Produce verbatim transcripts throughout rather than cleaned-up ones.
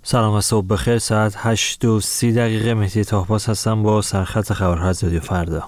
سلام و صبح بخیر. ساعت هشت و سی دقیقه. مهدی طاهباز هستم با سرخط خبرها از رادیو فردا.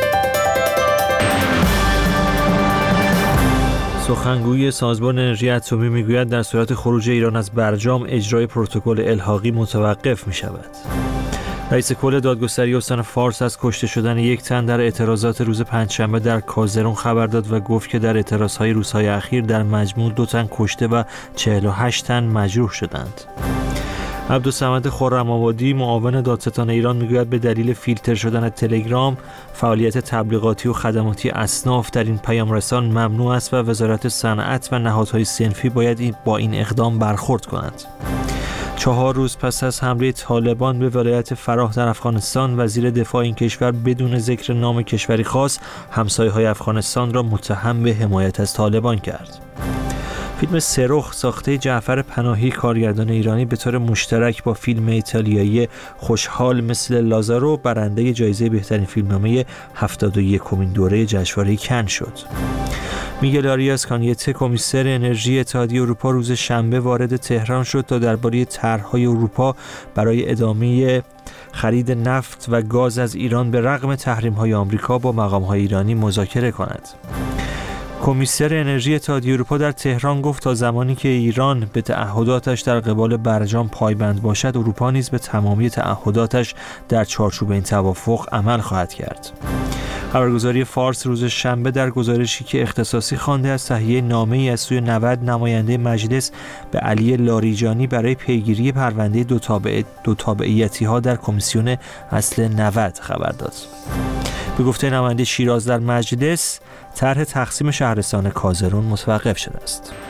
سخنگوی سازمان انرژی اتمی میگوید در صورت خروج ایران از برجام اجرای پروتکل الحاقی متوقف می شود. رئیس کل دادگستری استان فارس از کشته شدن یک تن در اعتراضات روز پنجشنبه در کازرون خبر داد و گفت که در اعتراضهای روزهای اخیر در مجموع دو تن کشته و چهل و هشت تن مجروح شدند. عبدالصمد خرم‌آبادی معاون دادستان ایران میگوید به دلیل فیلتر شدن تلگرام فعالیت تبلیغاتی و خدماتی اصناف در این پیامرسان ممنوع است و وزارت صنعت و نهادهای صنفی باید با این اقدام برخورد کنند. چهار روز پس از حمله طالبان به ولایت فراه در افغانستان، وزیر دفاع این کشور بدون ذکر نام کشوری خاص همسایه‌های افغانستان را متهم به حمایت از طالبان کرد. فیلم سرخ ساخته جعفر پناهی کارگردان ایرانی به طور مشترک با فیلم ایتالیایی خوشحال مثل لازارو برنده جایزه بهترین فیلمنامه هفتاد و یکمین دوره جشنواره کن شد. میگل آریاس کانیته کمیسر انرژی اتحادیه اروپا روز شنبه وارد تهران شد تا درباره طرح‌های اروپا برای ادامه خرید نفت و گاز از ایران به رغم تحریم‌های آمریکا با مقام‌های ایرانی مذاکره کند. کمیسر انرژی اتحادیه اروپا در تهران گفت تا زمانی که ایران به تعهداتش در قبال برجام پایبند باشد، اروپا نیز به تمامی تعهداتش در چارچوب این توافق عمل خواهد کرد. خبرگزاری فارس روز شنبه در گزارشی که اختصاصی خوانده از تهیه نامه‌ای از سوی نود نماینده مجلس به علی لاریجانی برای پیگیری پرونده دو تابع دو تابعیتی‌ها در کمیسیون اصل نود خبر داد. به گفته نماینده شیراز در مجلس، طرح تقسیم شهرستان کازرون متوقف شده است.